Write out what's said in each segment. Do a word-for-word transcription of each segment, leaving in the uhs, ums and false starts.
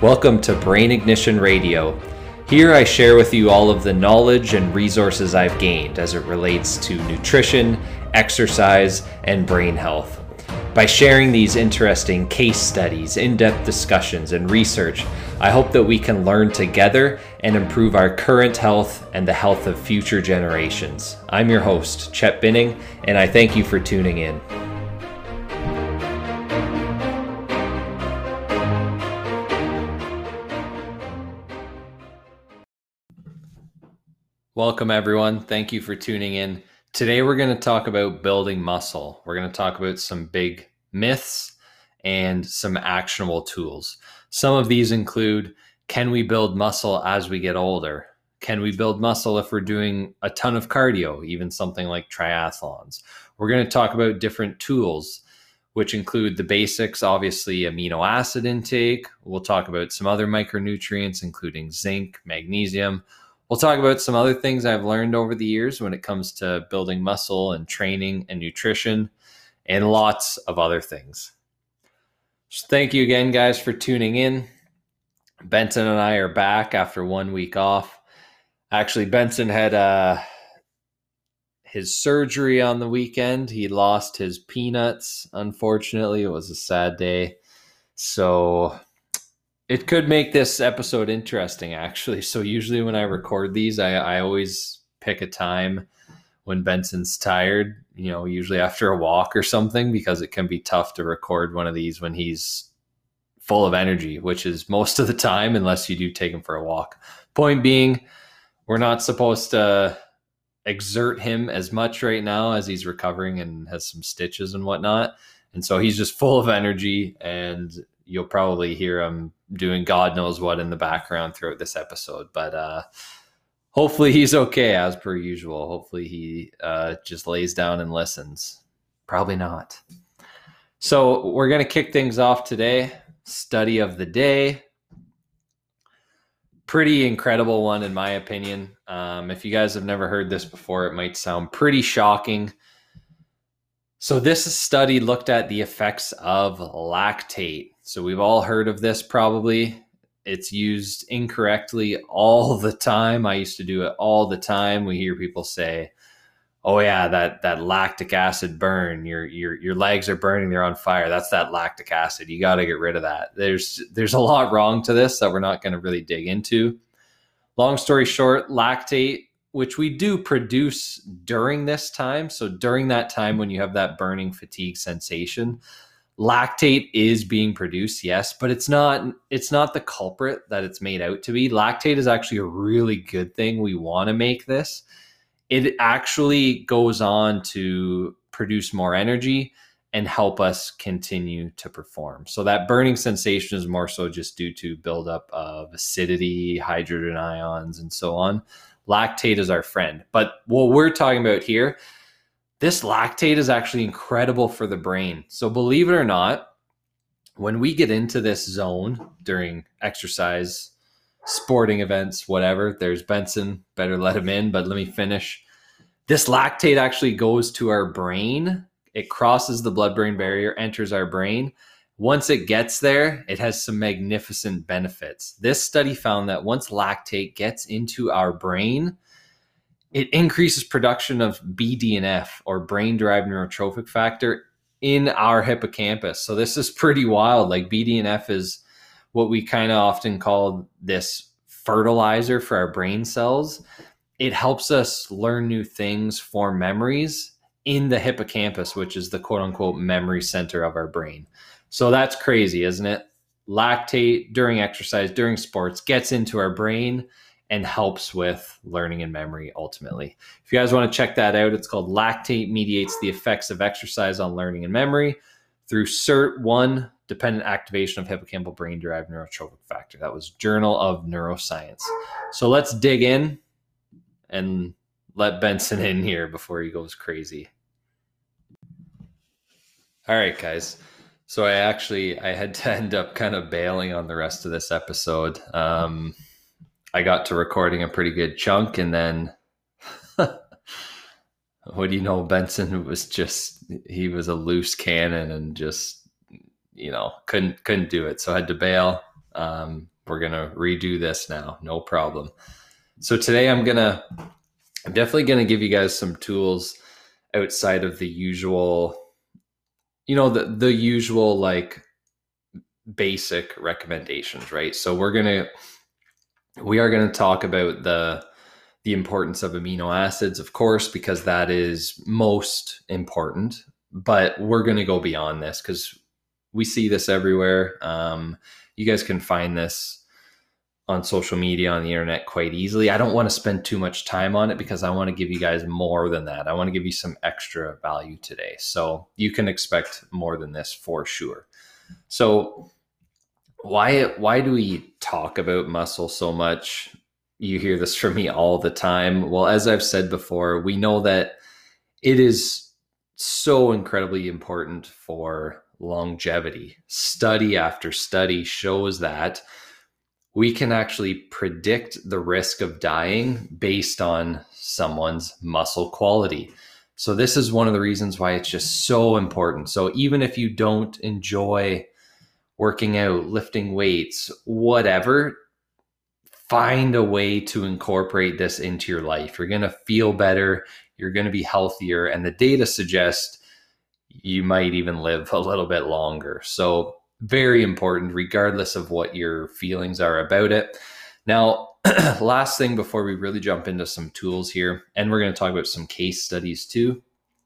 Welcome to Brain Ignition Radio. Here I share with you all of the knowledge and resources I've gained as it relates to nutrition, exercise, and brain health. By sharing these interesting case studies, in-depth discussions, and research, I hope that we can learn together and improve our current health and the health of future generations. I'm your host, Chet Binning, and I thank you for tuning in. Welcome everyone. Thank you for tuning in. Today we're going to talk about building muscle. We're going to talk about some big myths and some actionable tools. Some of these include, can we build muscle as we get older? Can we build muscle if we're doing a ton of cardio, even something like triathlons? We're going to talk about different tools, which include the basics, obviously amino acid intake. We'll talk about some other micronutrients, including zinc, magnesium. We'll talk about some other things I've learned over the years when it comes to building muscle and training and nutrition and lots of other things. So thank you again, guys, for tuning in. Benson and I are back after one week off. Actually, Benson had uh, his surgery on the weekend. He lost his peanuts. Unfortunately, it was a sad day. So it could make this episode interesting, actually. So usually when I record these, I, I always pick a time when Benson's tired, you know, usually after a walk or something, because it can be tough to record one of these when he's full of energy, which is most of the time, unless you do take him for a walk. Point being, we're not supposed to exert him as much right now as he's recovering and has some stitches and whatnot. And so he's just full of energy, and you'll probably hear him doing God knows what in the background throughout this episode. But uh, hopefully he's okay as per usual. Hopefully he uh, just lays down and listens. Probably not. So we're going to kick things off today. Study of the day. Pretty incredible one in my opinion. Um, if you guys have never heard this before, it might sound pretty shocking. So this study looked at the effects of lactate. So we've all heard of this probably. It's used incorrectly all the time. I used to do it all the time. We hear people say, oh yeah, that, that lactic acid burn, your, your, your legs are burning, they're on fire. That's that lactic acid. You got to get rid of that. There's, there's a lot wrong to this that we're not going to really dig into. Long story short, lactate, which we do produce during this time. So during that time when you have that burning fatigue sensation, lactate is being produced, yes, but it's not it's not the culprit that it's made out to be. Lactate is actually a really good thing. We want to make this. It actually goes on to produce more energy and help us continue to perform. So that burning sensation is more so just due to buildup of acidity, hydrogen ions, and so on. Lactate is our friend. But what we're talking about here, this lactate is actually incredible for the brain. So believe it or not, when we get into this zone during exercise, sporting events, whatever, there's Benson, better let him in, but let me finish. This lactate actually goes to our brain. It crosses the blood-brain barrier, enters our brain. Once it gets there, it has some magnificent benefits. This study found that once lactate gets into our brain, it increases production of B D N F, or brain-derived neurotrophic factor, in our hippocampus. So this is pretty wild. Like B D N F is what we kind of often call this fertilizer for our brain cells. It helps us learn new things, form memories in the hippocampus, which is the quote-unquote memory center of our brain. So that's crazy, isn't it? Lactate during exercise, during sports, gets into our brain and helps with learning and memory ultimately. If you guys want to check that out, it's called Lactate Mediates the Effects of Exercise on Learning and Memory through C E R T one, Dependent Activation of Hippocampal Brain-Derived Neurotrophic Factor. That was Journal of Neuroscience. So let's dig in and let Benson in here before he goes crazy. All right, guys. So I actually, I had to end up kind of bailing on the rest of this episode. Um, I got to recording a pretty good chunk, and then what do you know, Benson was just, he was a loose cannon and just, you know, couldn't couldn't do it. So I had to bail. Um, we're going to redo this now. No problem. So today I'm going to, I'm definitely going to give you guys some tools outside of the usual, you know, the, the usual like basic recommendations, right? So we're going to, we are going to talk about the, the importance of amino acids, of course, because that is most important, but we're going to go beyond this because we see this everywhere. Um, you guys can find this on social media, on the internet quite easily. I don't want to spend too much time on it because I want to give you guys more than that. I want to give you some extra value today. So you can expect more than this for sure. So why, why do we talk about muscle so much? You hear this from me all the time. Well, as I've said before, we know that it is so incredibly important for longevity. Study after study shows that we can actually predict the risk of dying based on someone's muscle quality. So this is one of the reasons why it's just so important. So even if you don't enjoy working out, lifting weights, whatever, find a way to incorporate this into your life. You're going to feel better. You're going to be healthier. And the data suggests you might even live a little bit longer. So very important, regardless of what your feelings are about it. Now, last thing before we really jump into some tools here, and we're going to talk about some case studies too.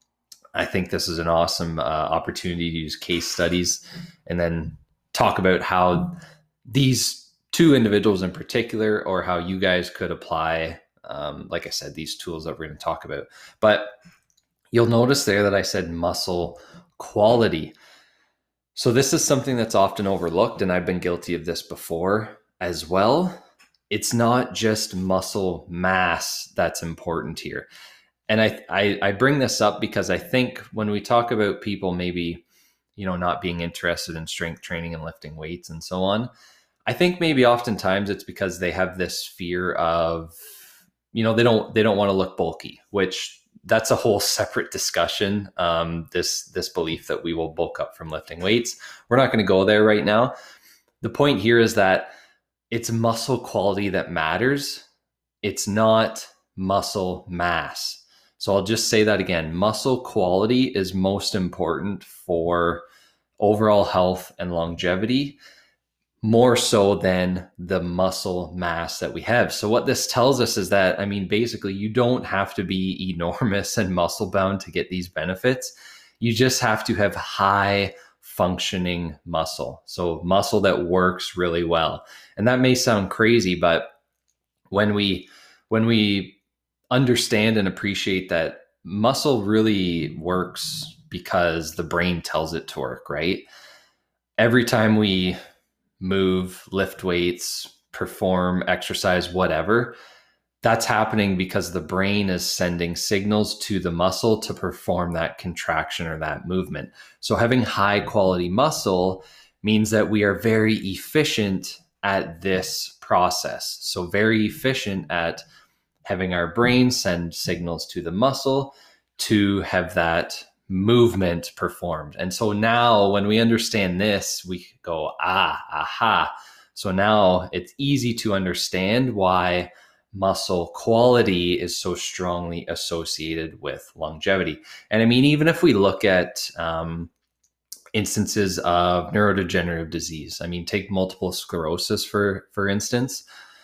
I think this is an awesome uh, opportunity to use case studies and then talk about how these two individuals in particular, or how you guys could apply, um, like I said, these tools that we're going to talk about. But you'll notice there that I said muscle quality. So this is something that's often overlooked, and I've been guilty of this before as well. It's not just muscle mass that's important here. And I, I, I bring this up because I think when we talk about people maybe, you know, not being interested in strength training and lifting weights and so on, I think maybe oftentimes it's because they have this fear of, you know, they don't they don't want to look bulky, which that's a whole separate discussion. Um, this this belief that we will bulk up from lifting weights. We're not going to go there right now. The point here is that it's muscle quality that matters. It's not muscle mass. So I'll just say that again. Muscle quality is most important for overall health and longevity, more so than the muscle mass that we have. So what this tells us is that, I mean, basically you don't have to be enormous and muscle bound to get these benefits. You just have to have high functioning muscle. So muscle that works really well. And that may sound crazy, but when we, when we understand and appreciate that muscle really works because the brain tells it to work, right? Every time we move, lift weights, perform exercise, whatever, that's happening because the brain is sending signals to the muscle to perform that contraction or that movement. So having high quality muscle means that we are very efficient at this process. So very efficient at having our brain send signals to the muscle to have that movement performed. And so now when we understand this, we go, ah, aha. So now it's easy to understand why muscle quality is so strongly associated with longevity. And I mean, even if we look at um, instances of neurodegenerative disease, I mean, take multiple sclerosis, for, for instance,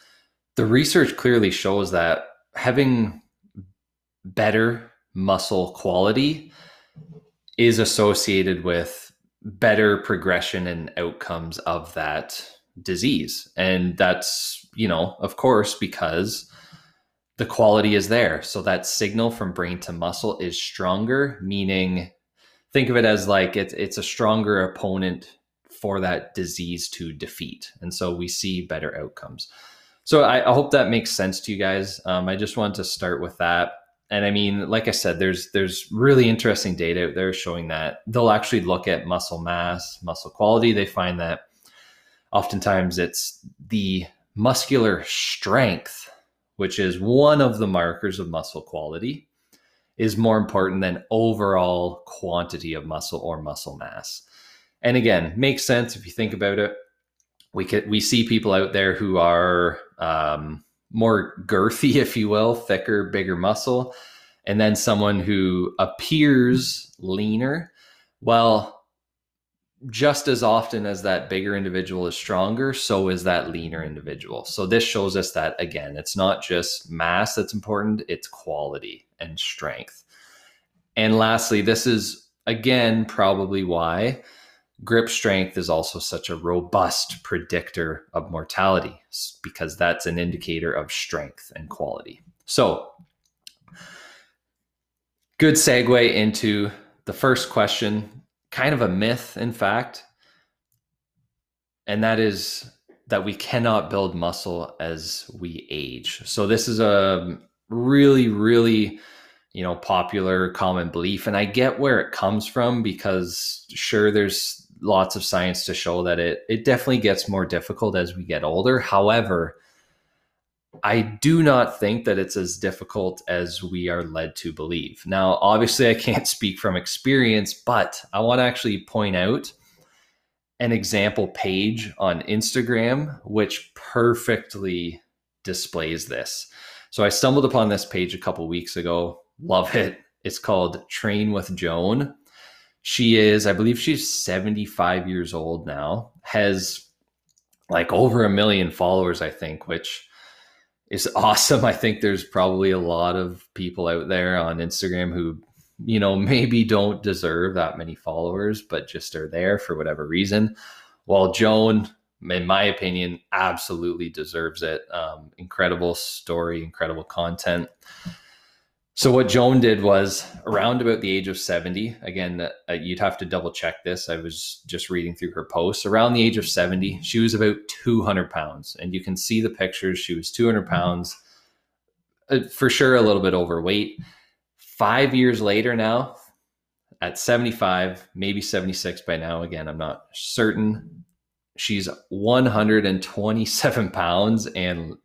the research clearly shows that having better muscle quality is associated with better progression and outcomes of that disease. And that's, you know, of course, because the quality is there. So that signal from brain to muscle is stronger, meaning think of it as like it's, it's a stronger opponent for that disease to defeat. And so we see better outcomes. So I, I hope that makes sense to you guys. Um, I just wanted to start with that. And I mean, like I said, there's there's really interesting data out there showing that they'll actually look at muscle mass, muscle quality. They find that oftentimes it's the muscular strength, which is one of the markers of muscle quality, is more important than overall quantity of muscle or muscle mass. And again, makes sense if you think about it. We could, we see people out there who are um, more girthy, if you will, thicker, bigger muscle, and then someone who appears leaner. Well, just as often as that bigger individual is stronger, so is that leaner individual. So this shows us that, again, it's not just mass that's important, it's quality and strength. And lastly, this is, again, probably why grip strength is also such a robust predictor of mortality, because that's an indicator of strength and quality. So, good segue into the first question, kind of a myth, in fact, and that is that we cannot build muscle as we age. So this is a really, really, you know, popular, common belief, and I get where it comes from, because sure, there's lots of science to show that it it definitely gets more difficult as we get older. However, I do not think that it's as difficult as we are led to believe. Now, obviously, I can't speak from experience, but I want to actually point out an example page on Instagram, which perfectly displays this. So I stumbled upon this page a couple weeks ago. Love it. It's called Train with Joan. She is, I believe she's seventy-five years old now, has like over a million followers, I think, which is awesome. I think there's probably a lot of people out there on Instagram who, you know, maybe don't deserve that many followers, but just are there for whatever reason. While Joan, in my opinion, absolutely deserves it. Um, incredible story, incredible content. So what Joan did was, around about the age of seventy, again, uh, you'd have to double check this. I was just reading through her posts. Around the age of seventy, she was about two hundred pounds. And you can see the pictures. She was two hundred pounds, uh, for sure a little bit overweight. Five years later now, at seventy-five, maybe seventy-six by now, again, I'm not certain, she's one hundred twenty-seven pounds and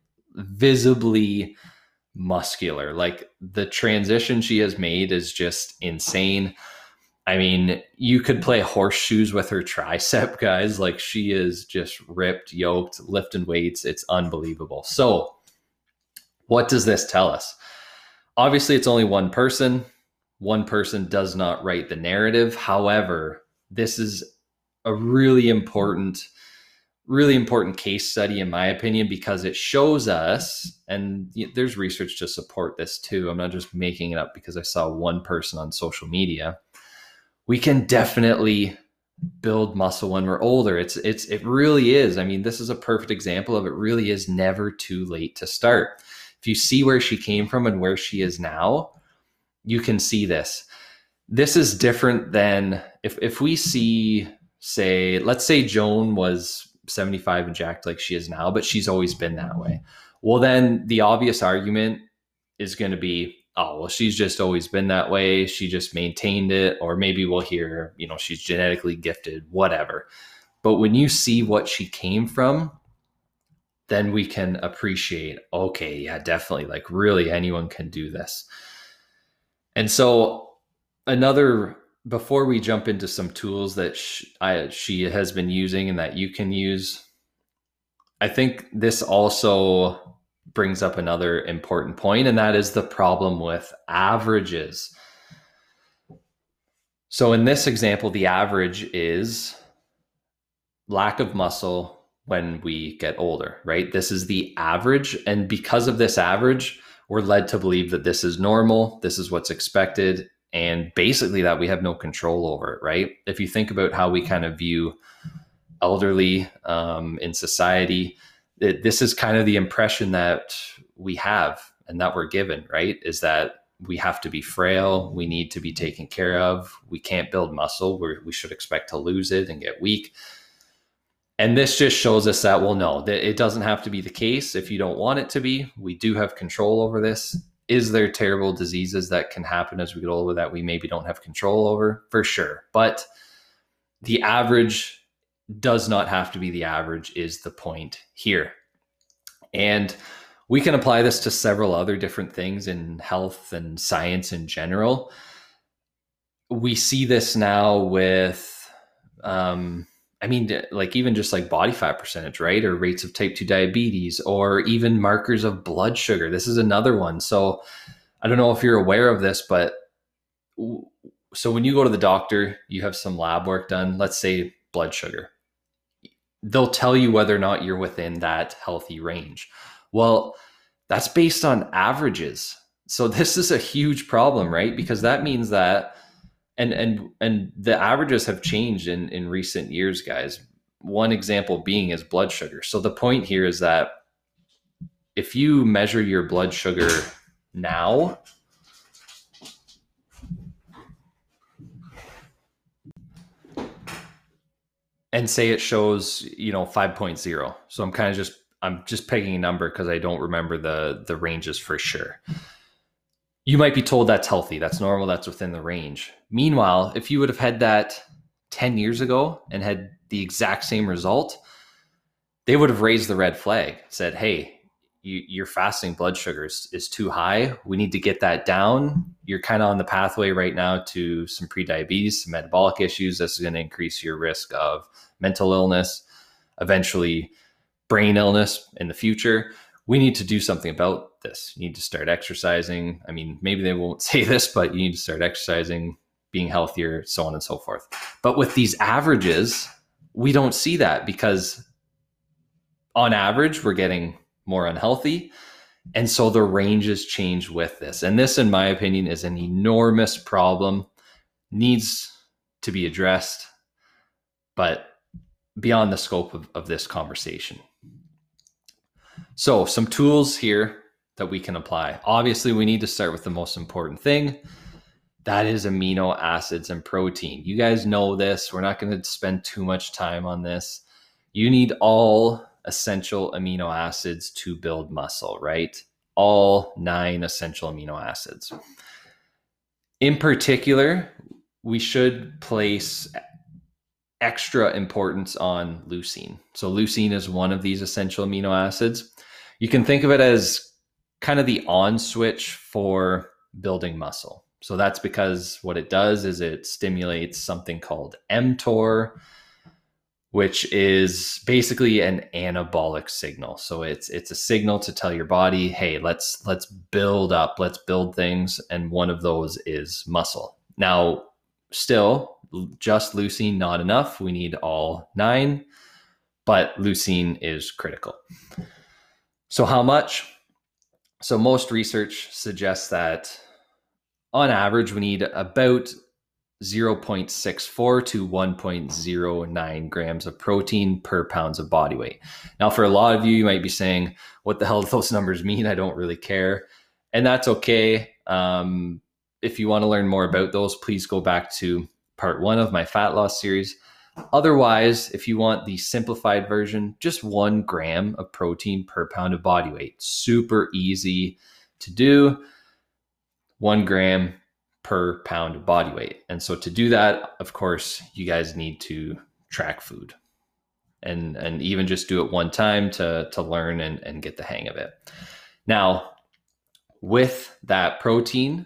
visibly muscular. Like, the transition she has made is just insane. I mean, you could play horseshoes with her tricep, guys. Like, she is just ripped, yoked, lifting weights. It's unbelievable. So what does this tell us? Obviously, it's only one person. One person does not write the narrative. However, this is a really important really important case study, in my opinion, because it shows us, and there's research to support this too, I'm not just making it up because I saw one person on social media, we can definitely build muscle when we're older. It's it's it really is. I mean, this is a perfect example of, it really is never too late to start. If you see where she came from and where she is now, you can see this. This is different than if if we see, say, let's say Joan was seventy-five and jacked like she is now, but she's always been that way. Well, then the obvious argument is going to be, oh, well, she's just always been that way. She just maintained it. Or maybe we'll hear, you know, she's genetically gifted, whatever. But when you see what she came from, then we can appreciate, okay, yeah, definitely, like, really anyone can do this. And so another, before we jump into some tools that she, I, she has been using and that you can use, I think this also brings up another important point, and that is the problem with averages. So in this example, the average is lack of muscle when we get older, right? This is the average. And because of this average, we're led to believe that this is normal, this is what's expected, and basically that we have no control over it, right? If you think about how we kind of view elderly um, in society, it, this is kind of the impression that we have and that we're given, right? Is that we have to be frail, we need to be taken care of, we can't build muscle, we're, we should expect to lose it and get weak. And this just shows us that, well, no, that it doesn't have to be the case. If you don't want it to be, we do have control over this. Is there terrible diseases that can happen as we get older that we maybe don't have control over? For sure. But the average does not have to be the average, is the point here. And we can apply this to several other different things in health and science in general. We see this now with, um, I mean, like even just like body fat percentage, right? Or rates of type two diabetes, or even markers of blood sugar. This is another one. So I don't know if you're aware of this, but so when you go to the doctor, you have some lab work done, let's say blood sugar. They'll tell you whether or not you're within that healthy range. Well, that's based on averages. So this is a huge problem, right? Because that means that and and and the averages have changed in in recent years, guys. One example being is blood sugar. So the point here is that if you measure your blood sugar now, and say it shows, you know, five point zero. So I'm kind of just I'm just picking a number because I don't remember the the ranges for sure. You might be told that's healthy, that's normal, that's within the range. Meanwhile, if you would have had that ten years ago and had the exact same result, they would have raised the red flag, said, hey, you, your fasting blood sugar is, is too high. We need to get that down. You're kind of on the pathway right now to some prediabetes, some metabolic issues. This is going to increase your risk of mental illness, eventually brain illness in the future. We need to do something about this. You need to start exercising. I mean, maybe they won't say this, but you need to start exercising, being healthier, so on and so forth. But with these averages, we don't see that because on average, we're getting more unhealthy. And so the ranges change with this. And this, in my opinion, is an enormous problem, needs to be addressed, but beyond the scope of, of this conversation. So some tools here that we can apply. Obviously, we need to start with the most important thing. That is amino acids and protein. You guys know this. We're not going to spend too much time on this. You need all essential amino acids to build muscle, right? All nine essential amino acids. In particular, we should place extra importance on leucine. So leucine is one of these essential amino acids. You can think of it as kind of the on switch for building muscle. So that's because what it does is it stimulates something called mTOR, which is basically an anabolic signal. So it's it's a signal to tell your body, hey, let's let's build up, let's build things, and one of those is muscle. Now, still, just leucine not enough. We need all nine, but leucine is critical. So how much? So most research suggests that on average, we need about zero point six four to one point zero nine grams of protein per pounds of body weight. Now, for a lot of you, you might be saying, what the hell do those numbers mean? I don't really care. And that's okay. Um, if you want to learn more about those, please go back to part one of my fat loss series. Otherwise, if you want the simplified version, just one gram of protein per pound of body weight. Super easy to do. One gram per pound of body weight. And so to do that, of course, you guys need to track food and, and even just do it one time to, to learn and, and get the hang of it. Now, with that protein,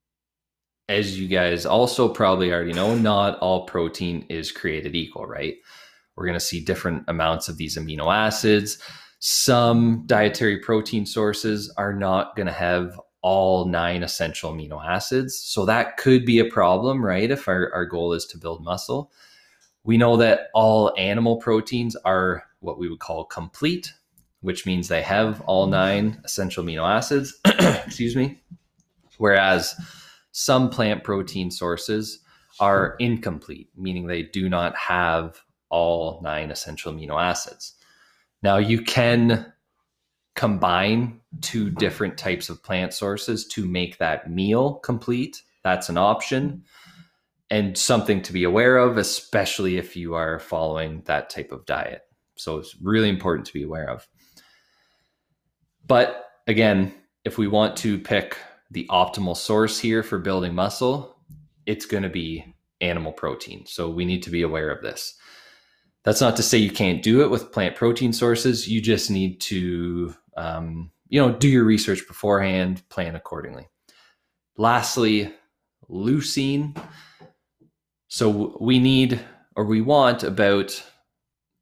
as you guys also probably already know, not all protein is created equal, right? We're going to see different amounts of these amino acids. Some dietary protein sources are not going to have all nine essential amino acids. So that could be a problem, right? If our, our goal is to build muscle. We know that all animal proteins are what we would call complete, which means they have all nine essential amino acids, excuse me. Whereas some plant protein sources are incomplete, meaning they do not have all nine essential amino acids. Now you can combine two different types of plant sources to make that meal complete. That's an option and something to be aware of, especially if you are following that type of diet. So it's really important to be aware of. But again, if we want to pick the optimal source here for building muscle, it's going to be animal protein. So we need to be aware of this. That's not to say you can't do it with plant protein sources. You just need to, um, you know, do your research beforehand, plan accordingly. Lastly, leucine. So we need, or we want about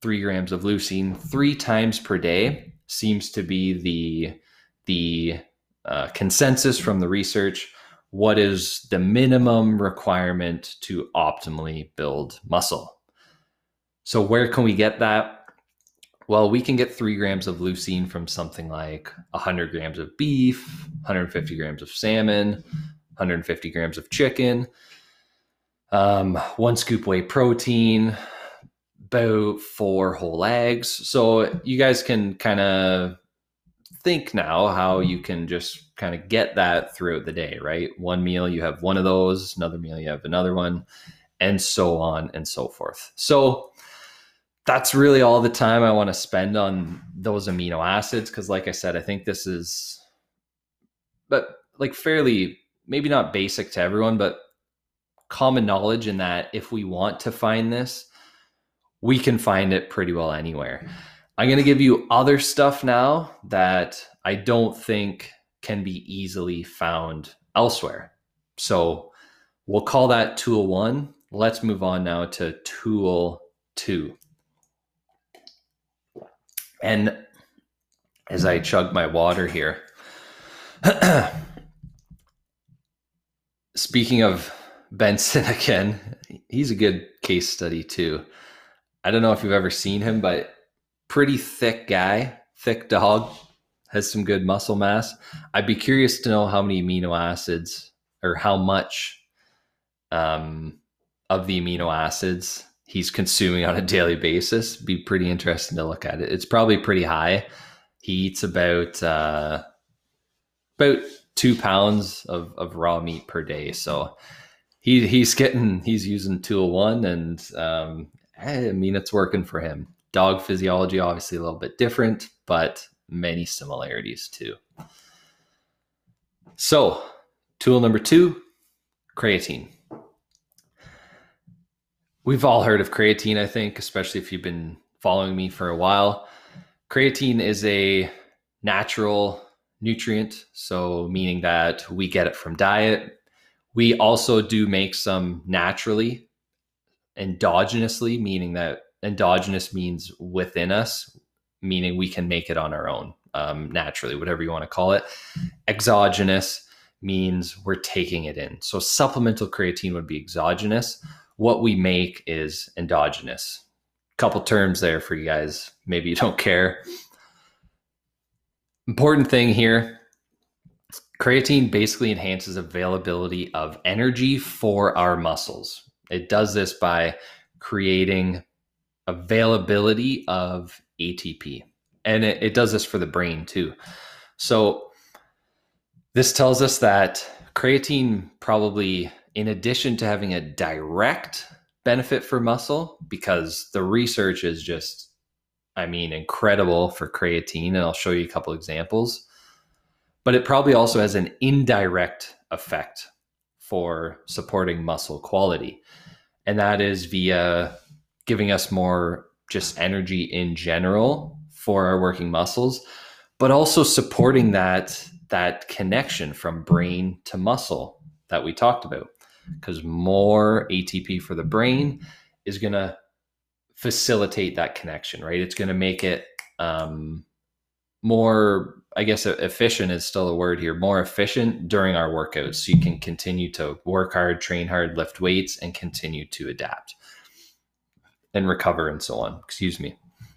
three grams of leucine three times per day seems to be the, the uh, consensus from the research. What is the minimum requirement to optimally build muscle? So where can we get that? Well, we can get three grams of leucine from something like one hundred grams of beef, one hundred fifty grams of salmon, one hundred fifty grams of chicken, um, one scoop whey protein, about four whole eggs. So you guys can kind of think now how you can just kind of get that throughout the day, right? One meal, you have one of those, another meal, you have another one, and so on and so forth. So that's really all the time I want to spend on those amino acids. Cause like I said, I think this is, but like fairly, maybe not basic to everyone, but common knowledge in that if we want to find this, we can find it pretty well anywhere. I'm going to give you other stuff now that I don't think can be easily found elsewhere. So we'll call that tool one. Let's move on now to tool two. And as I chug my water here, speaking of Benson again, he's a good case study too. I don't know if you've ever seen him, but pretty thick guy, thick dog, has some good muscle mass. I'd be curious to know how many amino acids or how much um, of the amino acids he's consuming on a daily basis. Be pretty interesting to look at it. It's probably pretty high. He eats about uh, about two pounds of, of raw meat per day. So he he's getting he's using tool one, and um, I mean it's working for him. Dog physiology, obviously a little bit different, but many similarities too. So tool number two, creatine. We've all heard of creatine, I think, especially if you've been following me for a while. Creatine is a natural nutrient, so meaning that we get it from diet. We also do make some naturally, endogenously, meaning that endogenous means within us, meaning we can make it on our own, um, naturally, whatever you want to call it. Exogenous means we're taking it in. So supplemental creatine would be exogenous. What we make is endogenous. Couple terms there for you guys. Maybe you don't care. Important thing here, creatine basically enhances availability of energy for our muscles. It does this by creating availability of A T P. And it, it does this for the brain too. So this tells us that creatine probably, in addition to having a direct benefit for muscle, because the research is just, I mean, incredible for creatine, and I'll show you a couple examples, but it probably also has an indirect effect for supporting muscle quality. And that is via giving us more just energy in general for our working muscles, but also supporting that, that connection from brain to muscle that we talked about. Because more A T P for the brain is going to facilitate that connection, right? It's going to make it um, more, I guess efficient is still a word here, more efficient during our workouts. So you can continue to work hard, train hard, lift weights, and continue to adapt and recover and so on. Excuse me.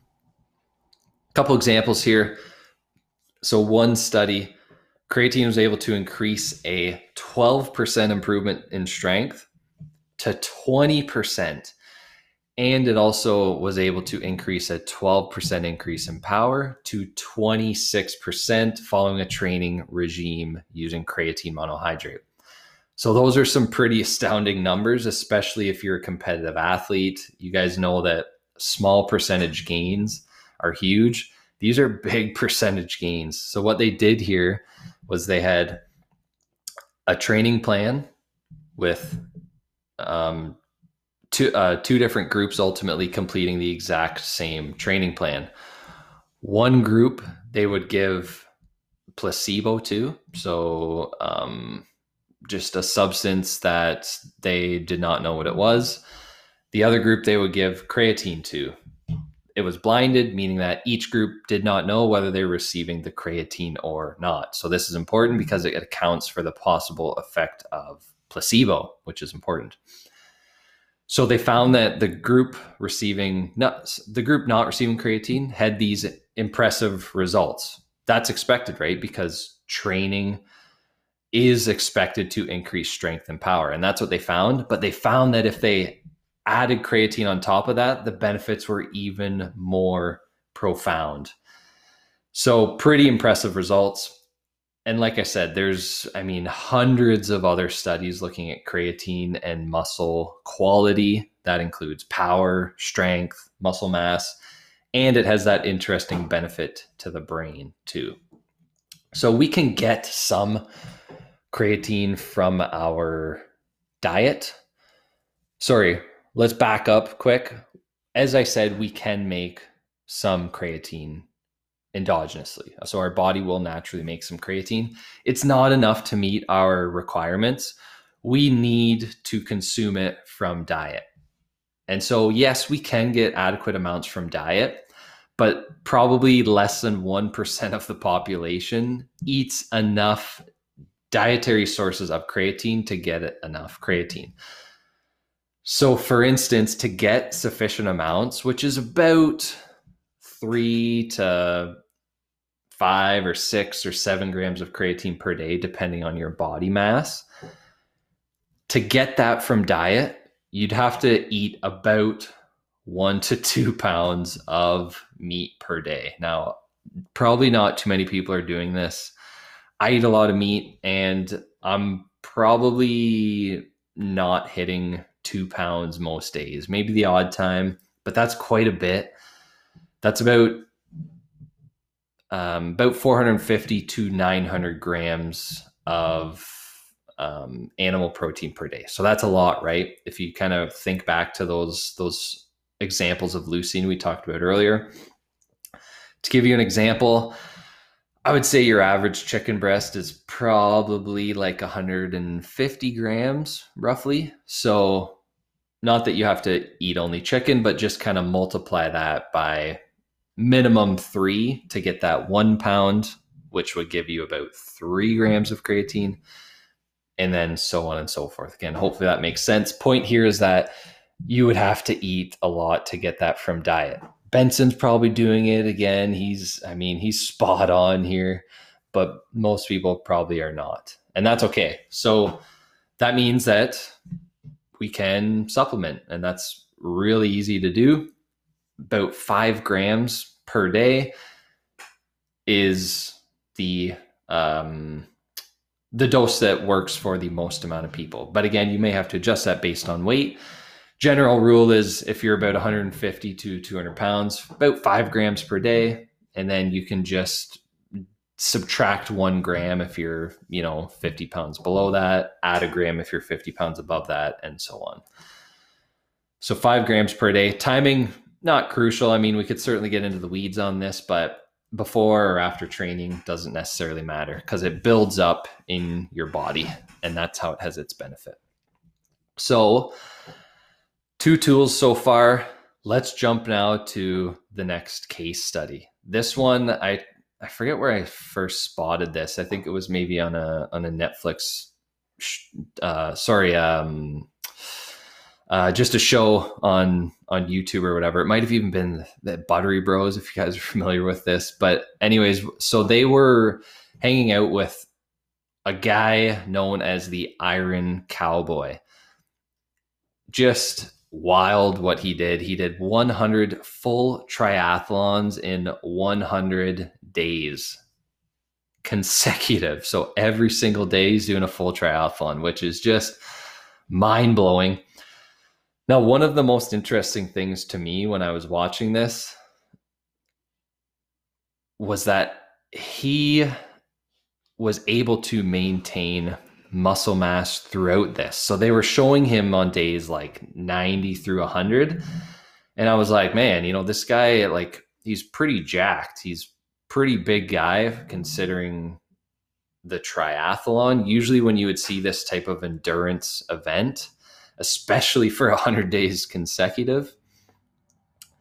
A couple examples here. So one study, creatine was able to increase a twelve percent improvement in strength to twenty percent. And it also was able to increase a twelve percent increase in power to twenty-six percent following a training regime using creatine monohydrate. So those are some pretty astounding numbers, especially if you're a competitive athlete. You guys know that small percentage gains are huge. These are big percentage gains. So what they did here was they had a training plan with um, two, uh, two different groups ultimately completing the exact same training plan. One group they would give placebo to, so um, just a substance that they did not know what it was. The other group they would give creatine to. it was blinded, meaning that each group did not know whether they were receiving the creatine or not. So this is important because it accounts for the possible effect of placebo, which is important. So they found that the group receiving not the group not receiving creatine had these impressive results. That's expected, right? Because training is expected to increase strength and power, and that's what they found. But they found that if they added creatine on top of that, the benefits were even more profound. So pretty impressive results. And like I said, there's, I mean, hundreds of other studies looking at creatine and muscle quality. That includes power, strength, muscle mass, and it has that interesting benefit to the brain too. So we can get some creatine from our diet. Sorry, let's back up quick. As I said, we can make some creatine endogenously. So our body will naturally make some creatine. It's not enough to meet our requirements. We need to consume it from diet. And so, yes, we can get adequate amounts from diet, but probably less than one percent of the population eats enough dietary sources of creatine to get enough creatine. So for instance, to get sufficient amounts, which is about three to five or six or seven grams of creatine per day, depending on your body mass. To get that from diet, you'd have to eat about one to two pounds of meat per day. Now, probably not too many people are doing this. I eat a lot of meat and I'm probably not hitting two pounds most days, maybe the odd time, but that's quite a bit. That's about Um, about four hundred fifty to nine hundred grams of um, animal protein per day. So that's a lot, right? If you kind of think back to those, those examples of leucine we talked about earlier. To give you an example, I would say your average chicken breast is probably like one hundred fifty grams roughly. So not that you have to eat only chicken, but just kind of multiply that by minimum three to get that one pound, which would give you about three grams of creatine, and then so on and so forth. Again, hopefully that makes sense. Point here is that you would have to eat a lot to get that from diet. Benson's probably doing it again. He's, I mean, he's spot on here, but most people probably are not. And that's okay. So that means that we can supplement, and that's really easy to do. About five grams per day is the um, the dose that works for the most amount of people. But again, you may have to adjust that based on weight. General rule is if you're about one hundred fifty to two hundred pounds, about five grams per day, and then you can just subtract one gram if you're, you know, fifty pounds below that, add a gram if you're fifty pounds above that, and so on. So five grams per day. Timing, not crucial. I mean, we could certainly get into the weeds on this, but before or after training doesn't necessarily matter because it builds up in your body, and that's how it has its benefit. So two tools so far. Let's jump now to the next case study. This one, I I forget where I first spotted this. I think it was maybe on a on a Netflix, uh, sorry, um, uh, just a show on on YouTube or whatever. It might have even been the Buttery Bros, if you guys are familiar with this. But anyways, so they were hanging out with a guy known as the Iron Cowboy. Just wild what he did. He did one hundred full triathlons in one hundred days consecutive. So every single day he's doing a full triathlon, which is just mind-blowing. Now, one of the most interesting things to me when I was watching this was that he was able to maintain muscle mass throughout this. So they were showing him on days like ninety through one hundred. And I was like, man, you know, this guy, like, he's pretty jacked. He's pretty big guy considering the triathlon. Usually when you would see this type of endurance event, especially for one hundred days consecutive,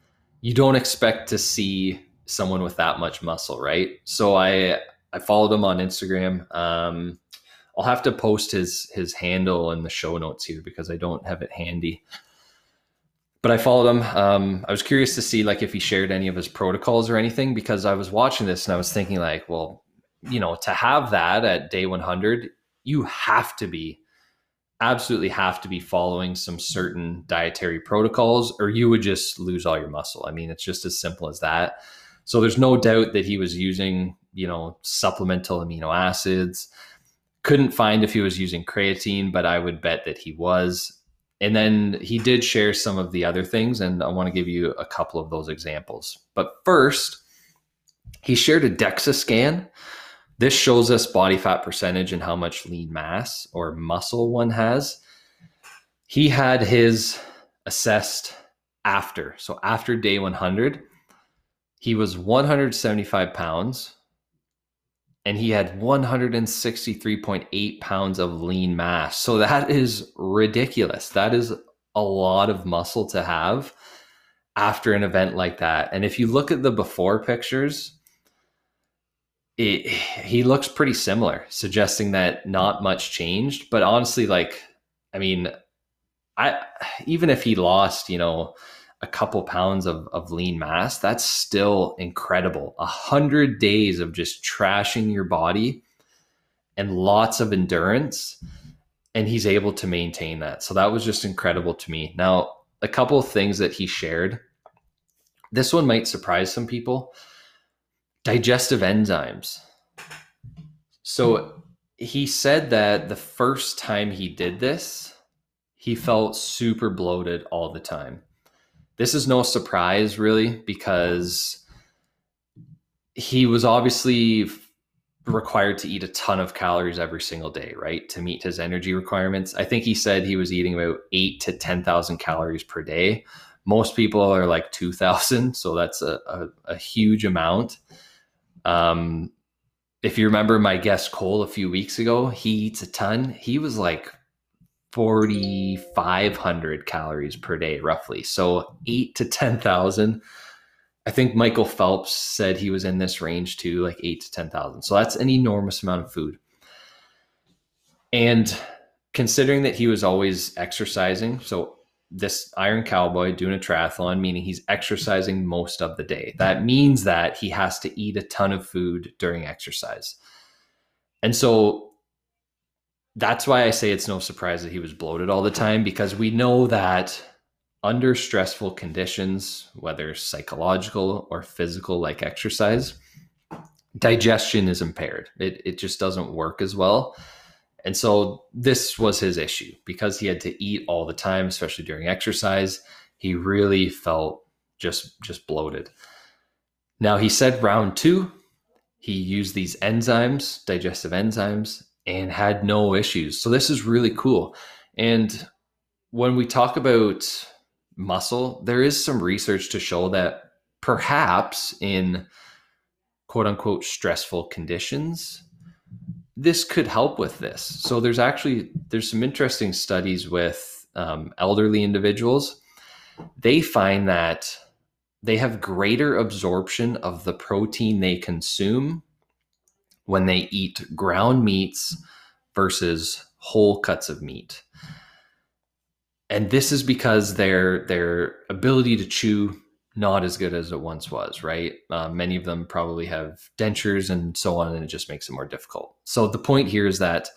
you don't expect to see someone with that much muscle, right? So I I followed him on Instagram. Um, I'll have to post his his handle in the show notes here because I don't have it handy. But I followed him. Um, I was curious to see like if he shared any of his protocols or anything, because I was watching this and I was thinking like, well, you know, to have that at day one hundred, you have to be, absolutely have to be following some certain dietary protocols or you would just lose all your muscle. I mean, it's just as simple as that. So there's no doubt that he was using, you know, supplemental amino acids. Couldn't find if he was using creatine, but I would bet that he was. And then he did share some of the other things, and I want to give you a couple of those examples. But first, he shared a DEXA scan. This shows us body fat percentage and how much lean mass or muscle one has. He had his assessed after. So after day one hundred, he was one hundred seventy-five pounds and he had one hundred sixty-three point eight pounds of lean mass. So that is ridiculous. That is a lot of muscle to have after an event like that. And if you look at the before pictures, it, he looks pretty similar, suggesting that not much changed. But honestly, like, I mean, I even if he lost, you know, a couple pounds of, of lean mass, that's still incredible. A hundred days of just trashing your body and lots of endurance. And he's able to maintain that. So that was just incredible to me. Now, a couple of things that he shared. This one might surprise some people. Digestive enzymes. So he said that the first time he did this, he felt super bloated all the time. This is no surprise, really, because he was obviously required to eat a ton of calories every single day, right, to meet his energy requirements. I think he said he was eating about eight to ten thousand calories per day. Most people are like two thousand, so that's a, a, a huge amount. Um, if you remember my guest Cole a few weeks ago, he eats a ton. He was like forty-five hundred calories per day, roughly. So eight to ten thousand. I think Michael Phelps said he was in this range too, like eight to ten thousand. So that's an enormous amount of food. And considering that he was always exercising, so this Iron Cowboy doing a triathlon, meaning he's exercising most of the day. That means that he has to eat a ton of food during exercise. And so that's why I say it's no surprise that he was bloated all the time, because we know that under stressful conditions, whether psychological or physical, like exercise, digestion is impaired. It, it just doesn't work as well. And so this was his issue, because he had to eat all the time, especially during exercise. He really felt just, just bloated. Now, he said round two, he used these enzymes, digestive enzymes, and had no issues. So this is really cool. And when we talk about muscle, there is some research to show that perhaps in quote unquote stressful conditions, this could help with this. So there's actually, there's some interesting studies with um, elderly individuals. They find that they have greater absorption of the protein they consume when they eat ground meats versus whole cuts of meat. And this is because their their ability to chew not as good as it once was, right? Uh, many of them probably have dentures and so on, and it just makes it more difficult. So the point here is that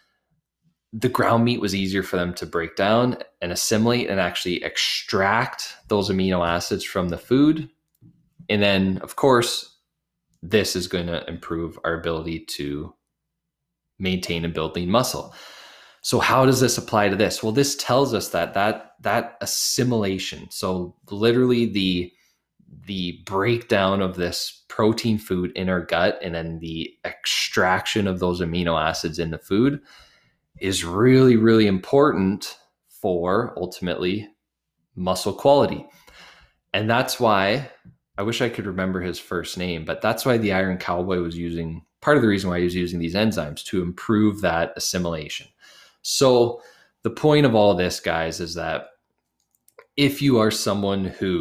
the ground meat was easier for them to break down and assimilate and actually extract those amino acids from the food. And then, of course, this is going to improve our ability to maintain and build lean muscle. So how does this apply to this? Well, this tells us that that that assimilation, so literally the the breakdown of this protein food in our gut and then the extraction of those amino acids in the food is really, really important for ultimately muscle quality. And that's why, I wish I could remember his first name, but that's why the Iron Cowboy was using, part of the reason why he was using these enzymes to improve that assimilation. So the point of all of this, guys, is that if you are someone who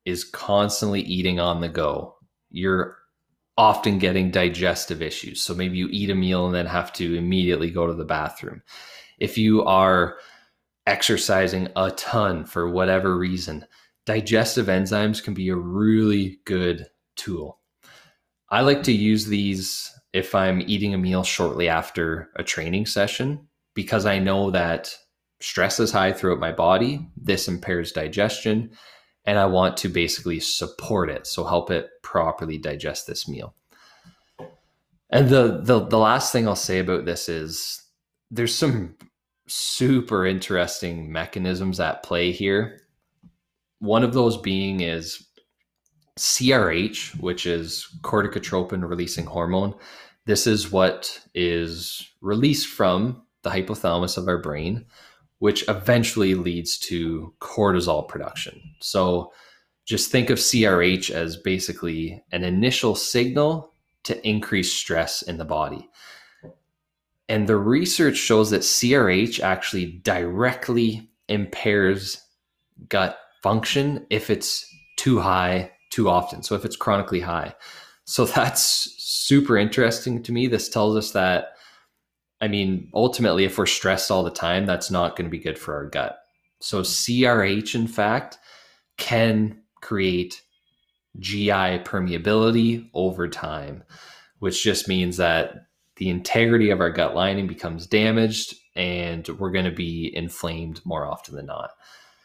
is constantly eating on the go, you're often getting digestive issues. So maybe you eat a meal and then have to immediately go to the bathroom. If you are exercising a ton for whatever reason, digestive enzymes can be a really good tool. I like to use these if I'm eating a meal shortly after a training session, because I know that stress is high throughout my body. This impairs digestion, and I want to basically support it. So help it properly digest this meal. And the, the, the last thing I'll say about this is there's some super interesting mechanisms at play here. One of those being is C R H, which is corticotropin releasing hormone. This is what is released from the hypothalamus of our brain, which eventually leads to cortisol production. So just think of C R H as basically an initial signal to increase stress in the body. And the research shows that C R H actually directly impairs gut function if it's too high too often. So if it's chronically high. So that's super interesting to me. This tells us that, I mean, ultimately, if we're stressed all the time, that's not going to be good for our gut. So C R H, in fact, can create G I permeability over time, which just means that the integrity of our gut lining becomes damaged and we're going to be inflamed more often than not.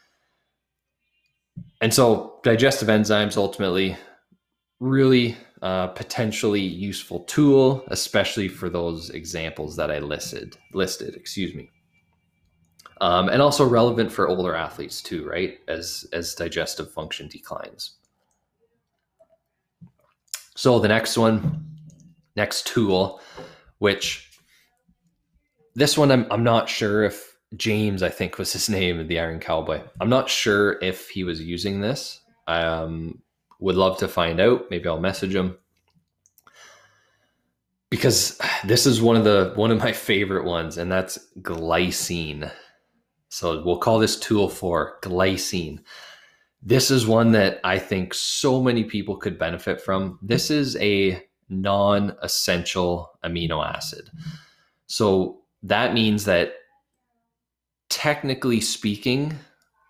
And so digestive enzymes ultimately really uh, potentially useful tool, especially for those examples that I listed, listed, excuse me. Um, and also relevant for older athletes too, right? As, as digestive function declines. So the next one, next tool, which this one, I'm, I'm not sure if James, I think was his name, the Iron Cowboy. I'm not sure if he was using this. I um, would love to find out. Maybe I'll message him, because this is one of the one of my favorite ones, and that's glycine. So we'll call this tool for glycine. This is one that I think so many people could benefit from. This is a non-essential amino acid. So that means that technically speaking,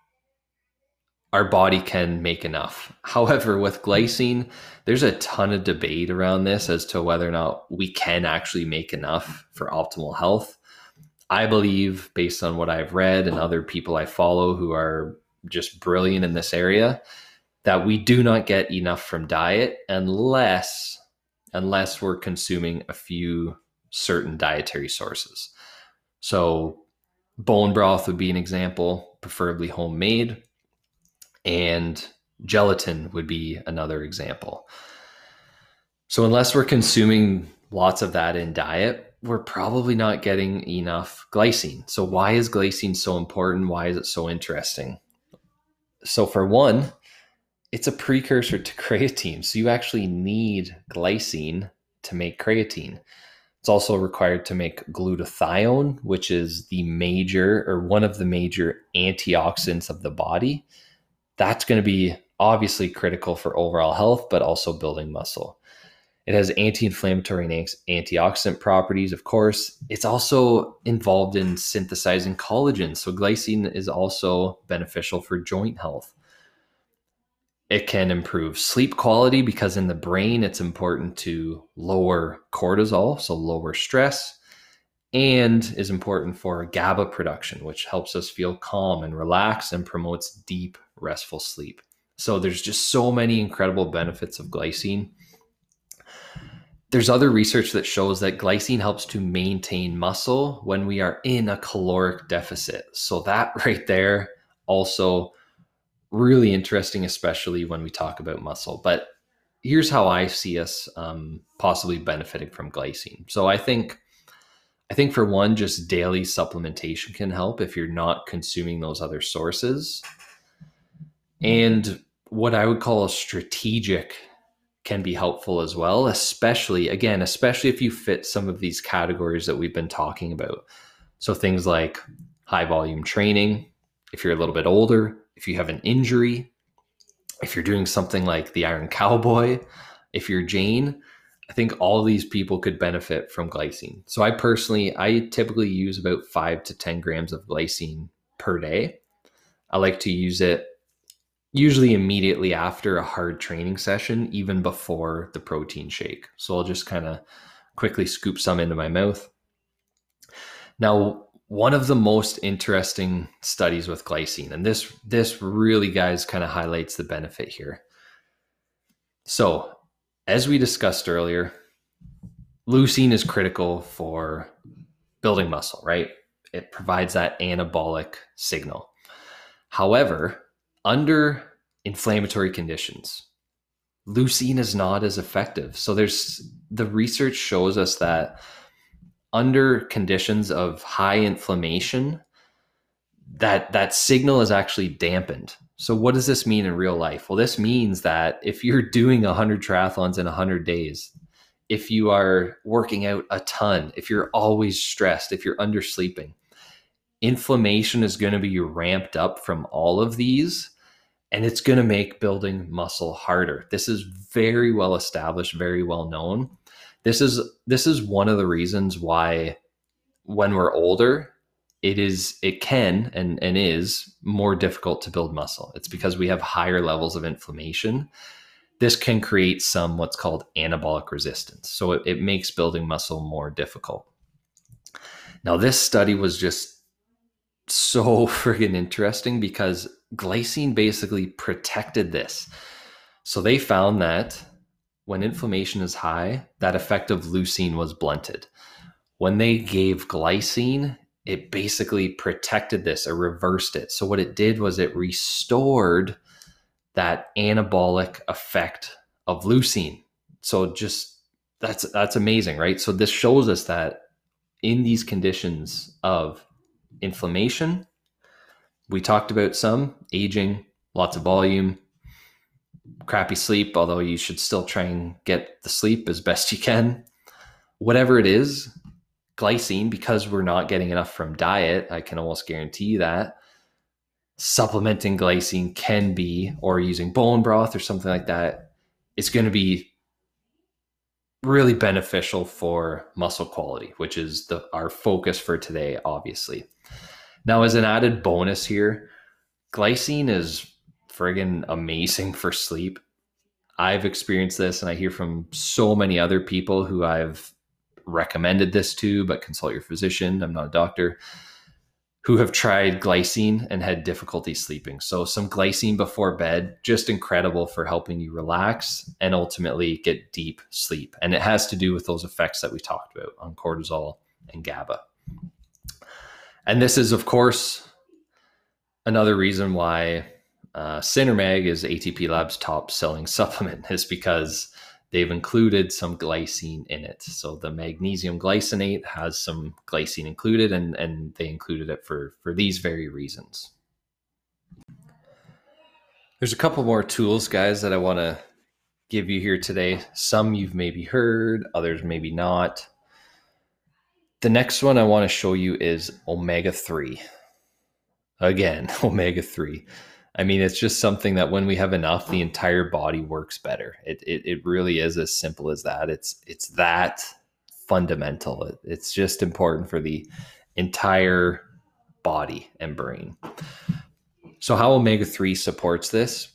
our body can make enough. However, with glycine, there's a ton of debate around this as to whether or not we can actually make enough for optimal health. I believe, based on what I've read and other people I follow who are just brilliant in this area, that we do not get enough from diet unless, unless we're consuming a few certain dietary sources. So bone broth would be an example, preferably homemade, and gelatin would be another example. So unless we're consuming lots of that in diet, we're probably not getting enough glycine. So why is glycine so important? Why is it so interesting? So for one, it's a precursor to creatine. So you actually need glycine to make creatine. It's also required to make glutathione, which is the major or one of the major antioxidants of the body. That's going to be obviously critical for overall health, but also building muscle. It has anti-inflammatory and antioxidant properties, of course. It's also involved in synthesizing collagen. So glycine is also beneficial for joint health. It can improve sleep quality because in the brain, it's important to lower cortisol, so lower stress, and is important for GABA production, which helps us feel calm and relaxed and promotes deep, restful sleep. So there's just so many incredible benefits of glycine. There's other research that shows that glycine helps to maintain muscle when we are in a caloric deficit. So that right there also really interesting, especially when we talk about muscle. But here's how I see us um, possibly benefiting from glycine. So I think, I think for one, just daily supplementation can help if you're not consuming those other sources. And what I would call a strategic can be helpful as well, especially, again, especially if you fit some of these categories that we've been talking about. So things like high volume training, if you're a little bit older, if you have an injury, if you're doing something like the Iron Cowboy, if you're Jane, I think all these people could benefit from glycine. So I personally, I typically use about five to ten grams of glycine per day. I like to use it usually immediately after a hard training session, even before the protein shake. So I'll just kind of quickly scoop some into my mouth. Now, one of the most interesting studies with glycine, and this this really, guys, kind of highlights the benefit here. So, as we discussed earlier, leucine is critical for building muscle, right? It provides that anabolic signal. However, under inflammatory conditions, leucine is not as effective. So there's the research shows us that under conditions of high inflammation, that that signal is actually dampened. So what does this mean in real life? Well, this means that if you're doing one hundred triathlons in one hundred days, if you are working out a ton, if you're always stressed, if you're undersleeping, inflammation is going to be ramped up from all of these, and it's going to make building muscle harder. This is very well established, very well known. This is this is one of the reasons why when we're older, it is it can and, and is more difficult to build muscle. It's because we have higher levels of inflammation. This can create some what's called anabolic resistance. So it, it makes building muscle more difficult. Now, this study was just so friggin' interesting because glycine basically protected this. So they found that when inflammation is high, that effect of leucine was blunted. When they gave glycine, it basically protected this or reversed it. So what it did was it restored that anabolic effect of leucine. So just that's that's amazing, right? So this shows us that in these conditions of inflammation, we talked about some aging, lots of volume, crappy sleep, although you should still try and get the sleep as best you can. Whatever it is, glycine, because we're not getting enough from diet, I can almost guarantee you that supplementing glycine can be, or using bone broth or something like that, it's going to be really beneficial for muscle quality, which is the our focus for today, obviously. Now, as an added bonus here, glycine is friggin' amazing for sleep. I've experienced this, and I hear from so many other people who I've recommended this to, but consult your physician. I'm not a doctor, who have tried glycine and had difficulty sleeping. So some glycine before bed, just incredible for helping you relax and ultimately get deep sleep. And it has to do with those effects that we talked about on cortisol and GABA. And this is, of course, another reason why uh, Cinermag is A T P Lab's top selling supplement, is because they've included some glycine in it. So the magnesium glycinate has some glycine included, and, and they included it for, for these very reasons. There's a couple more tools, guys, that I want to give you here today. Some you've maybe heard, others maybe not. The next one I want to show you is omega three. Again, omega three. I mean, it's just something that when we have enough, the entire body works better. It it, it really is as simple as that. It's it's that fundamental. It, it's just important for the entire body and brain. So how omega three supports this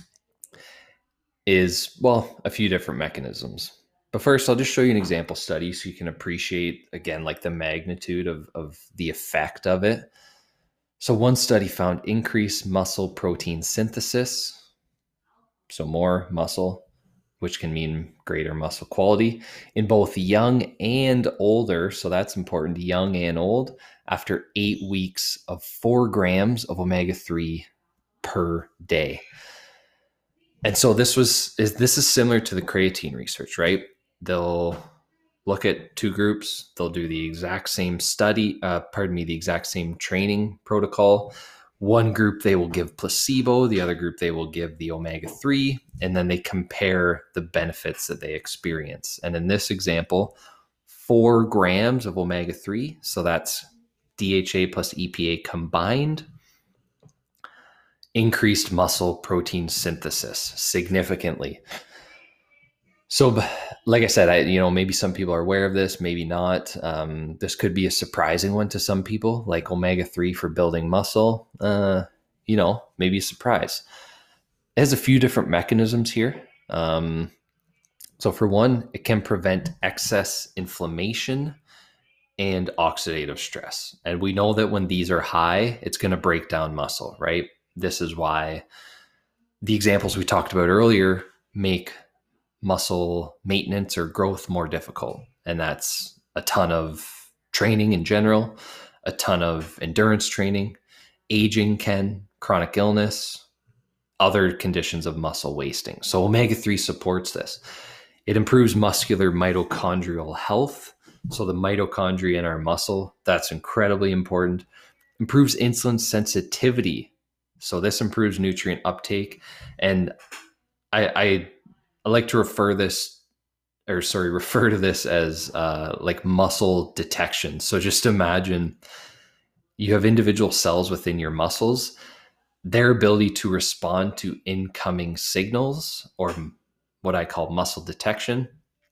is, well, a few different mechanisms. But first, I'll just show you an example study so you can appreciate, again, like the magnitude of, of the effect of it. So one study found increased muscle protein synthesis, so more muscle, which can mean greater muscle quality in both young and older. So that's important, young and old, after eight weeks of four grams of omega three per day. And so this was is this is similar to the creatine research, right? They'll look at two groups. They'll do the exact same study, uh, pardon me, the exact same training protocol. One group, they will give placebo. The other group, they will give the omega three. And then they compare the benefits that they experience. And in this example, four grams of omega three. So that's D H A plus E P A combined increased muscle protein synthesis significantly. So, like I said, I, you know, maybe some people are aware of this, maybe not. Um, this could be a surprising one to some people, like omega three for building muscle. Uh, you know, maybe a surprise. It has a few different mechanisms here. Um, so, for one, it can prevent excess inflammation and oxidative stress. And we know that when these are high, it's going to break down muscle, right? This is why the examples we talked about earlier make muscle maintenance or growth more difficult. And that's a ton of training in general, a ton of endurance training, aging can, chronic illness, other conditions of muscle wasting. So omega three supports this. It improves muscular mitochondrial health. So the mitochondria in our muscle, that's incredibly important. Improves insulin sensitivity. So this improves nutrient uptake. And I, I I like to refer this, or sorry, refer to this as uh, like muscle detection. So just imagine you have individual cells within your muscles. Their ability to respond to incoming signals, or what I call muscle detection,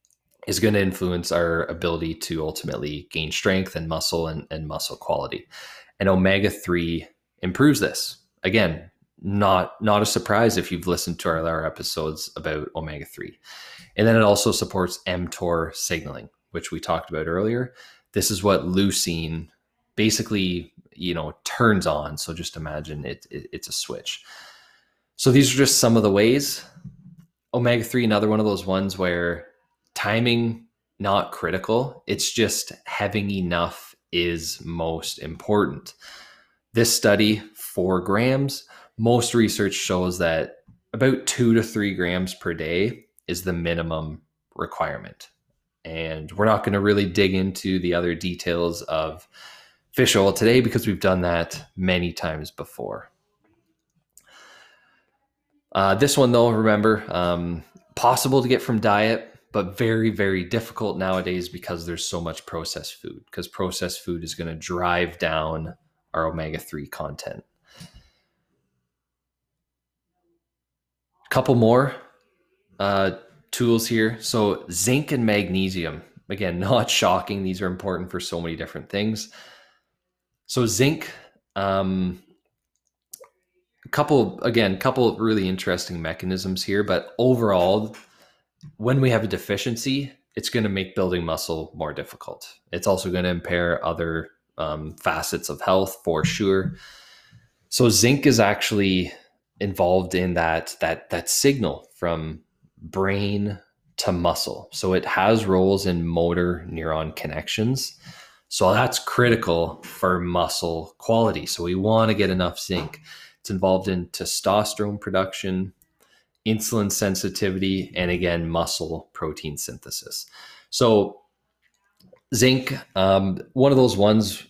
is going to influence our ability to ultimately gain strength and muscle and, and muscle quality. And omega three improves this. Again, Not not a surprise if you've listened to our other episodes about omega three. And then it also supports mTOR signaling, which we talked about earlier. This is what leucine basically, you know, turns on. So just imagine it, it it's a switch. So these are just some of the ways. omega three, another one of those ones where timing, not critical. It's just having enough is most important. This study, four grams. Most research shows that about two to three grams per day is the minimum requirement. And we're not going to really dig into the other details of fish oil today because we've done that many times before. Uh, this one, though, remember, um, possible to get from diet, but very, very difficult nowadays because there's so much processed food, because processed food is going to drive down our omega three content. Couple more uh, tools here. So zinc and magnesium, again, not shocking. These are important for so many different things. So zinc, um, a couple, again, couple really interesting mechanisms here, but overall, when we have a deficiency, it's going to make building muscle more difficult. It's also going to impair other um, facets of health for sure. So zinc is actually involved in that that that signal from brain to muscle. So it has roles in motor neuron connections. So that's critical for muscle quality. So we want to get enough zinc. It's involved in testosterone production, insulin sensitivity, and again, muscle protein synthesis. So zinc, um, one of those ones,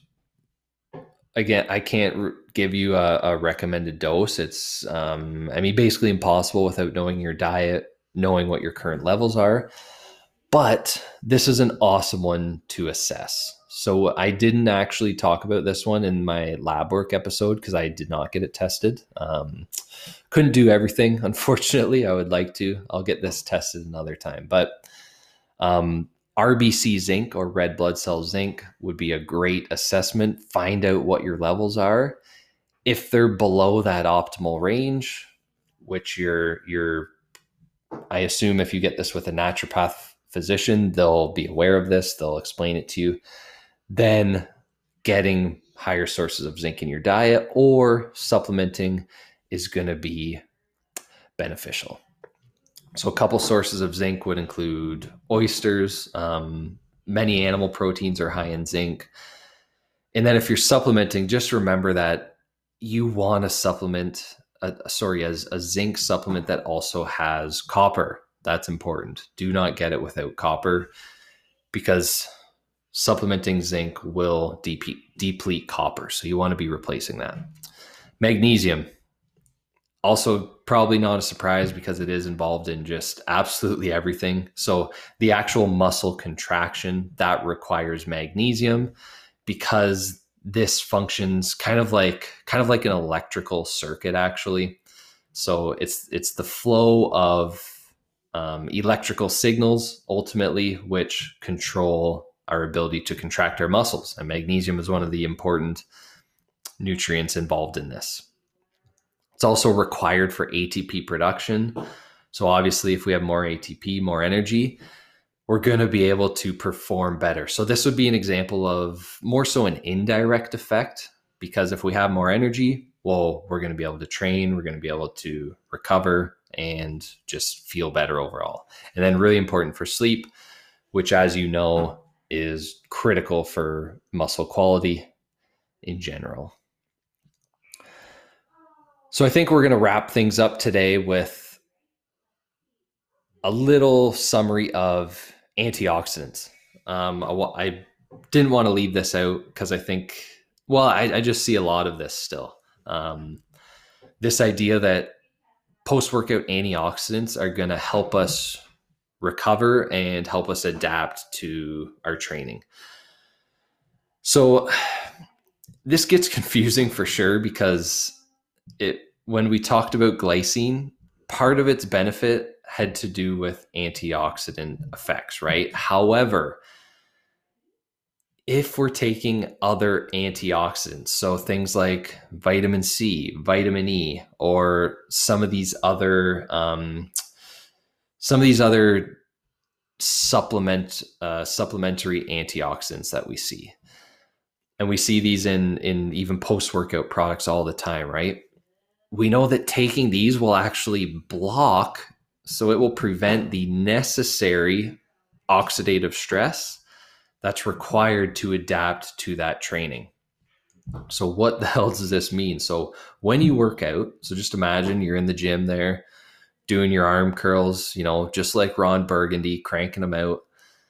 again, I can't re- give you a, a recommended dose. It's, um, I mean, basically impossible without knowing your diet, knowing what your current levels are. But this is an awesome one to assess. So I didn't actually talk about this one in my lab work episode because I did not get it tested. Um, couldn't do everything, unfortunately. I would like to. I'll get this tested another time. But um, R B C zinc, or red blood cell zinc, would be a great assessment. Find out what your levels are. If they're below that optimal range, which you're, you're, I assume if you get this with a naturopath physician, they'll be aware of this. They'll explain it to you. Then getting higher sources of zinc in your diet or supplementing is going to be beneficial. So a couple sources of zinc would include oysters. Um, many animal proteins are high in zinc. And then if you're supplementing, just remember that you want to supplement, uh, sorry, as a zinc supplement that also has copper. That's important. Do not get it without copper, because supplementing zinc will deplete, deplete copper. So you want to be replacing that. Magnesium, also probably not a surprise because it is involved in just absolutely everything. So the actual muscle contraction, that requires magnesium, because this functions kind of like kind of like an electrical circuit, actually. So it's it's the flow of um, electrical signals ultimately, which control our ability to contract our muscles. And magnesium is one of the important nutrients involved in this. It's also required for A T P production. So obviously, if we have more A T P, more energy, we're going to be able to perform better. So this would be an example of more so an indirect effect, because if we have more energy, well, we're going to be able to train, we're going to be able to recover and just feel better overall. And then really important for sleep, which, as you know, is critical for muscle quality in general. So I think we're going to wrap things up today with a little summary of antioxidants. Um, I, I didn't want to leave this out because I think, well, I, I just see a lot of this still. Um, this idea that post-workout antioxidants are going to help us recover and help us adapt to our training. So this gets confusing for sure, because it when we talked about glycine, part of its benefit had to do with antioxidant effects, right? However, if we're taking other antioxidants, so things like vitamin C, vitamin E, or some of these other um, some of these other supplement uh, supplementary antioxidants that we see, and we see these in in even post-workout products all the time, right? We know that taking these will actually block, so it will prevent the necessary oxidative stress that's required to adapt to that training. So what the hell does this mean? So when you work out, so just imagine you're in the gym there doing your arm curls, you know, just like Ron Burgundy, cranking them out.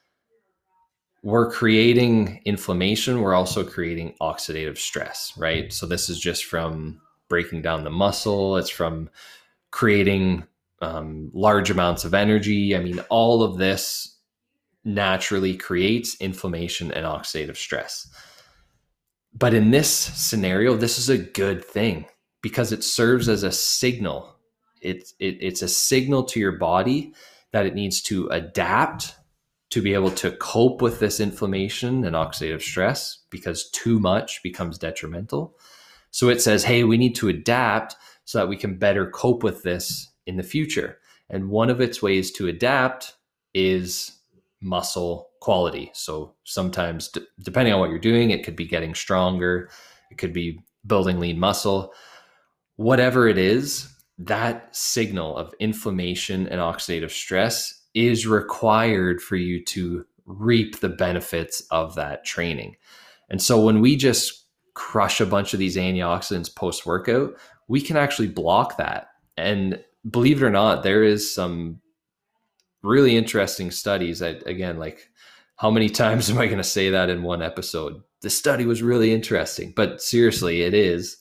We're creating inflammation. We're also creating oxidative stress, right? So this is just from breaking down the muscle. It's from creating um, large amounts of energy. I mean, all of this naturally creates inflammation and oxidative stress. But in this scenario, this is a good thing because it serves as a signal. It's it, it's a signal to your body that it needs to adapt to be able to cope with this inflammation and oxidative stress, because too much becomes detrimental. So it says, hey, we need to adapt so that we can better cope with this in the future. And one of its ways to adapt is muscle quality. So sometimes, d- depending on what you're doing, it could be getting stronger, it could be building lean muscle. Whatever it is, that signal of inflammation and oxidative stress is required for you to reap the benefits of that training. And so when we just crush a bunch of these antioxidants post-workout, we can actually block that. And believe it or not, there is some really interesting studies that, again, like, how many times am I going to say that in one episode? The study was really interesting, but seriously, it is,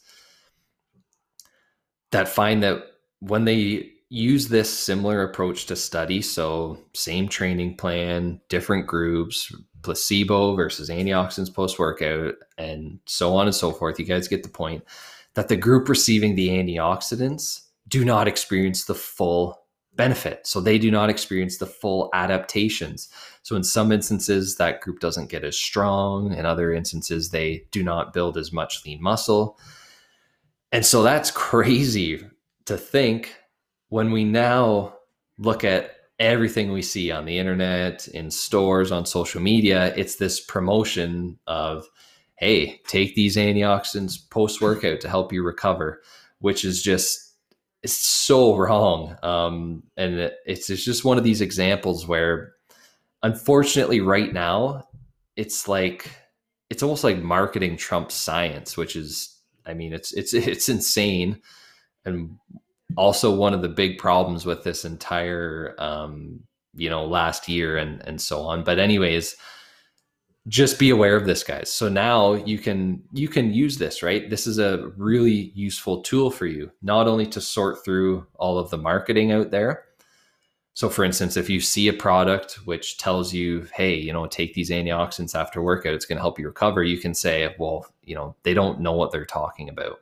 that find that when they use this similar approach to study, so same training plan, different groups, placebo versus antioxidants post-workout, and so on and so forth, you guys get the point, that the group receiving the antioxidants do not experience the full benefit. So they do not experience the full adaptations. So in some instances, that group doesn't get as strong. In other instances, they do not build as much lean muscle. And so that's crazy to think when we now look at everything we see on the internet, in stores, on social media. It's this promotion of, hey, take these antioxidants post-workout to help you recover, which is just, it's so wrong. Um, and it, it's, it's just one of these examples where, unfortunately, right now, it's like, it's almost like marketing trumps science, which is, I mean, it's it's it's insane, and also one of the big problems with this entire, um, you know, last year and and so on. But anyways, just be aware of this, guys. So now you can you can use this, right? This is a really useful tool for you, not only to sort through all of the marketing out there, So for instance, if you see a product which tells you, hey, you know, take these antioxidants after workout, it's going to help you recover, you can say, well, you know, they don't know what they're talking about.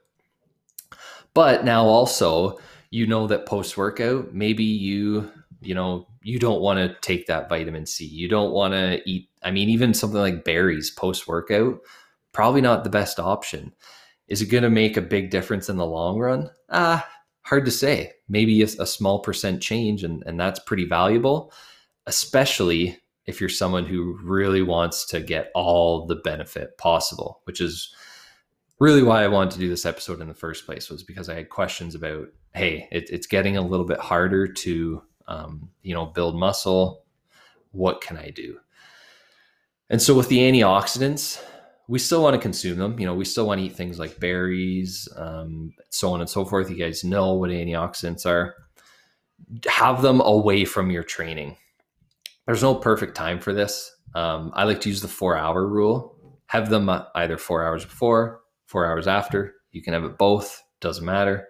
But now also, you know that post-workout, maybe you, you know, you don't want to take that vitamin C. You don't want to eat, I mean, even something like berries post-workout, probably not the best option. Is it going to make a big difference in the long run? Ah, hard to say. Maybe a, a small percent change, and, and that's pretty valuable, especially if you're someone who really wants to get all the benefit possible, which is really why I wanted to do this episode in the first place, was because I had questions about, hey, it, it's getting a little bit harder to, um, you know, build muscle. What can I do? And so with the antioxidants, we still want to consume them. You know, we still want to eat things like berries, um, so on and so forth. You guys know what antioxidants are. Have them away from your training. There's no perfect time for this. Um, I like to use the four hour rule. Have them either four hours before, four hours after. You can have it both, doesn't matter.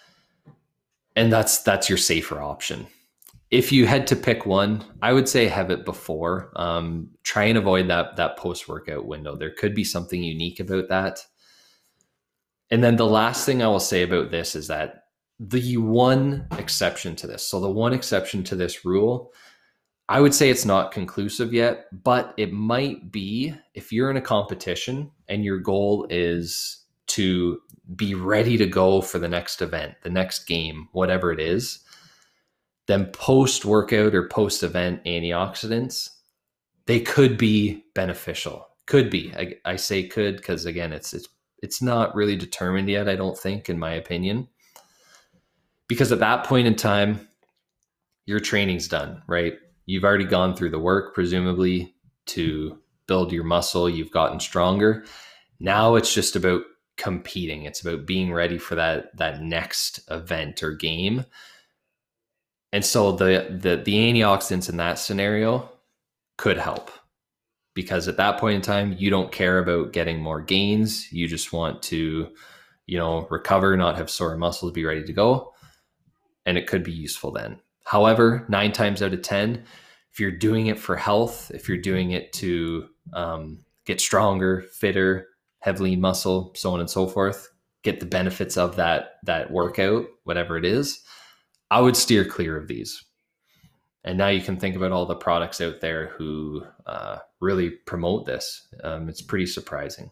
And that's that's your safer option. If you had to pick one, I would say have it before. Um, try and avoid that, that post-workout window. There could be something unique about that. And then the last thing I will say about this is that the one exception to this, so the one exception to this rule, I would say it's not conclusive yet, but it might be if you're in a competition and your goal is to be ready to go for the next event, the next game, whatever it is, then post-workout or post-event antioxidants, they could be beneficial. Could be. I, I say could because, again, it's it's it's not really determined yet, I don't think, in my opinion. Because at that point in time, your training's done, right? You've already gone through the work, presumably, to build your muscle. You've gotten stronger. Now it's just about competing. It's about being ready for that, that next event or game. And so the, the, the antioxidants in that scenario could help, because at that point in time, you don't care about getting more gains. You just want to, you know, recover, not have sore muscles, be ready to go. And it could be useful then. However, nine times out of ten, if you're doing it for health, if you're doing it to um, get stronger, fitter, have lean muscle, so on and so forth, get the benefits of that, that workout, whatever it is, I would steer clear of these. And now you can think about all the products out there who uh, really promote this. Um, it's pretty surprising.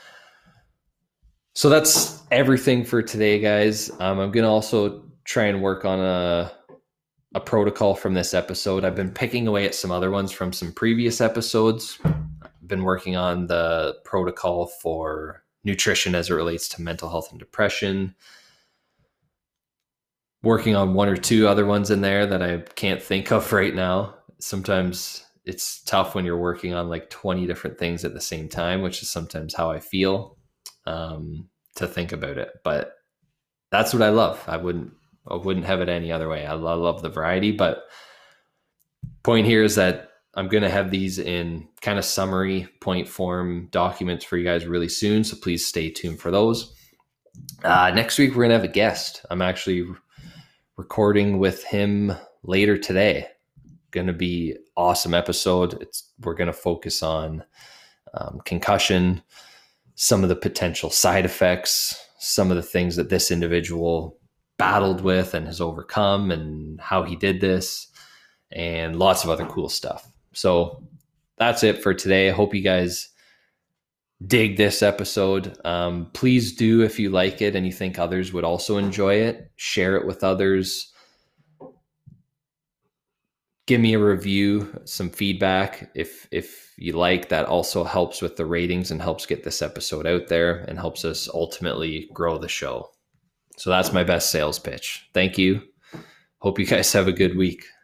So that's everything for today, guys. Um, I'm going to also try and work on a, a protocol from this episode. I've been picking away at some other ones from some previous episodes. I've been working on the protocol for nutrition as it relates to mental health and depression. Working on one or two other ones in there that I can't think of right now. Sometimes it's tough when you're working on like twenty different things at the same time, which is sometimes how I feel, um, to think about it. But that's what I love. I wouldn't, I wouldn't have it any other way. I love, love the variety, but point here is that I'm going to have these in kind of summary point form documents for you guys really soon. So please stay tuned for those. Uh, next week, we're going to have a guest. I'm actually recording with him later today. Going to be awesome episode. It's we're going to focus on um, concussion, some of the potential side effects, some of the things that this individual battled with and has overcome, and how he did this, and lots of other cool stuff. So that's it for today. I hope you guys dig this episode. Um, please do, if you like it and you think others would also enjoy it, share it with others. Give me a review, some feedback. If, if you like, that also helps with the ratings and helps get this episode out there and helps us ultimately grow the show. So that's my best sales pitch. Thank you. Hope you guys have a good week.